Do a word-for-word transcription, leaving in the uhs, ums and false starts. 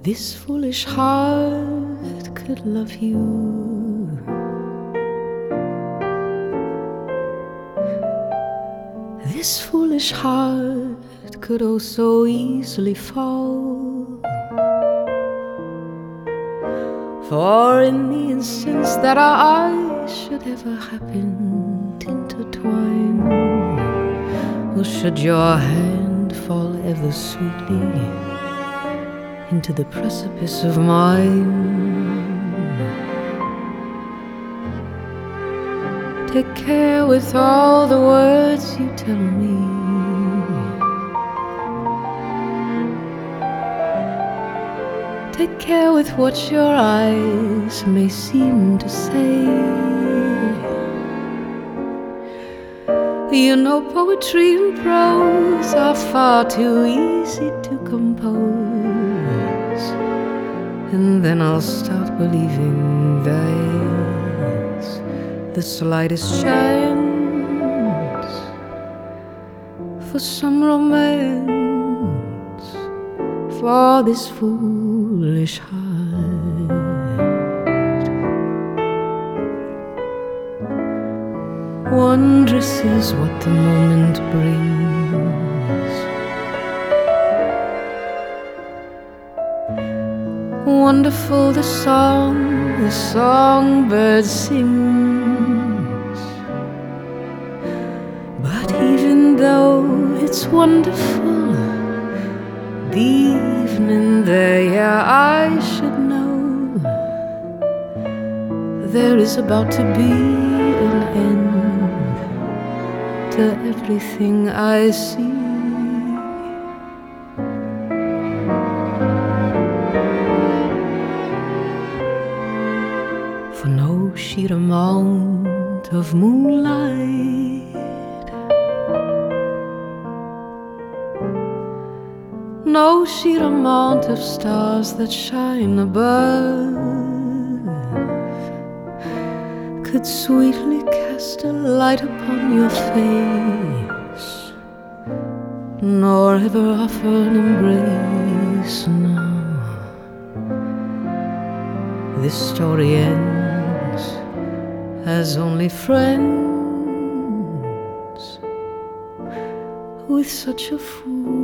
this foolish heart could love you. This foolish heart could oh so easily fall. For in the instance that our eyes should ever happen to intertwine, or should your hand fall ever sweetly into the precipice of mine, take care with all the words you tell me. Take care with what your eyes may seem to say. You know poetry and prose are far too easy to compose, and then I'll start believing there's the slightest chance for some romance for this foolish heart. Wondrous is what the moment brings, wonderful the song the songbird sings. But even though it's wonderful, the evening there, yeah, I should know there is about to be an end to everything I see. For no sheer amount of moonlight, no sheer amount of stars that shine above could sweetly cast a light upon your face, nor ever offer an embrace. No, this story ends as only friends with such a fool